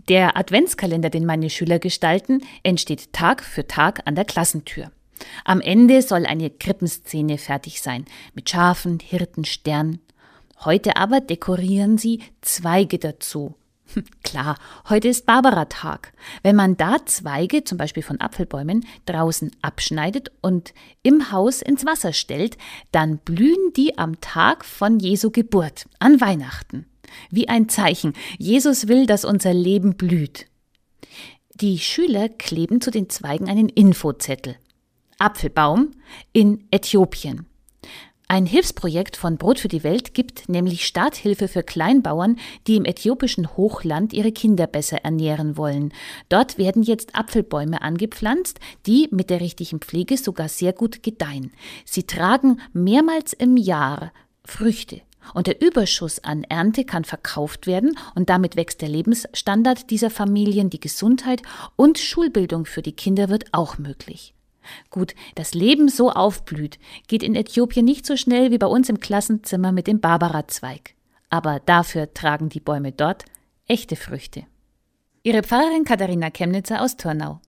Der Adventskalender, den meine Schüler gestalten, entsteht Tag für Tag an der Klassentür. Am Ende soll eine Krippenszene fertig sein, mit Schafen, Hirten, Stern. Heute aber dekorieren sie Zweige dazu. Klar, heute ist Barbaratag. Wenn man da Zweige, zum Beispiel von Apfelbäumen, draußen abschneidet und im Haus ins Wasser stellt, dann blühen die am Tag von Jesu Geburt, an Weihnachten. Wie ein Zeichen. Jesus will, dass unser Leben blüht. Die Schüler kleben zu den Zweigen einen Infozettel. Apfelbaum in Äthiopien. Ein Hilfsprojekt von Brot für die Welt gibt nämlich Starthilfe für Kleinbauern, die im äthiopischen Hochland ihre Kinder besser ernähren wollen. Dort werden jetzt Apfelbäume angepflanzt, die mit der richtigen Pflege sogar sehr gut gedeihen. Sie tragen mehrmals im Jahr Früchte. Und der Überschuss an Ernte kann verkauft werden und damit wächst der Lebensstandard dieser Familien, die Gesundheit und Schulbildung für die Kinder wird auch möglich. Gut, dass Leben so aufblüht, geht in Äthiopien nicht so schnell wie bei uns im Klassenzimmer mit dem Barbarazweig. Aber dafür tragen die Bäume dort echte Früchte. Ihre Pfarrerin Katharina Chemnitzer aus Turnau.